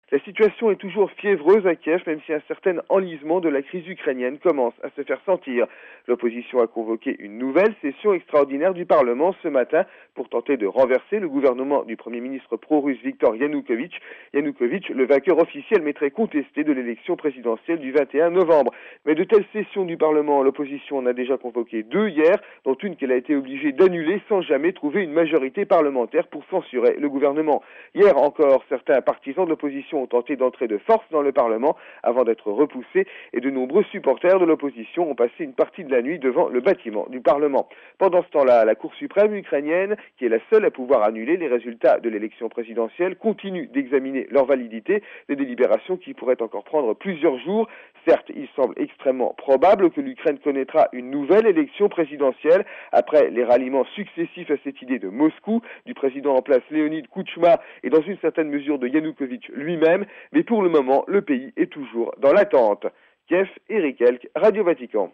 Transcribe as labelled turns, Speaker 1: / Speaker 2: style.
Speaker 1: La situation est toujours fiévreuse à Kiev, même si un certain enlisement de la crise ukrainienne commence à se faire sentir. L'opposition a convoqué une nouvelle session extraordinaire du Parlement ce matin pour tenter de renverser le gouvernement du Premier ministre pro-russe Viktor Yanukovych. Yanukovych, le vainqueur officiel mais très contesté de l'élection présidentielle du 21 novembre. Mais de telles sessions du Parlement, l'opposition en a déjà convoqué deux hier, dont une qu'elle a été obligée d'annuler sans jamais trouver une majorité parlementaire pour censurer le gouvernement. Hier encore, certains partisans de l'opposition ont tenté d'entrer de force dans le Parlement avant d'être repoussés et de nombreux supporters de l'opposition ont passé une partie de la nuit devant le bâtiment du Parlement. Pendant ce temps-là, la Cour suprême ukrainienne, qui est la seule à pouvoir annuler les résultats de l'élection présidentielle, continue d'examiner leur validité, des délibérations qui pourraient encore prendre plusieurs jours. Certes, il semble extrêmement probable que l'Ukraine connaîtra une nouvelle élection présidentielle après les ralliements successifs à cette idée de Moscou, du président en place Leonid Kouchma et dans une certaine mesure de Yanukovych lui-même, mais pour le moment, le pays est toujours dans l'attente. Kiev, Eric Elk, Radio Vatican.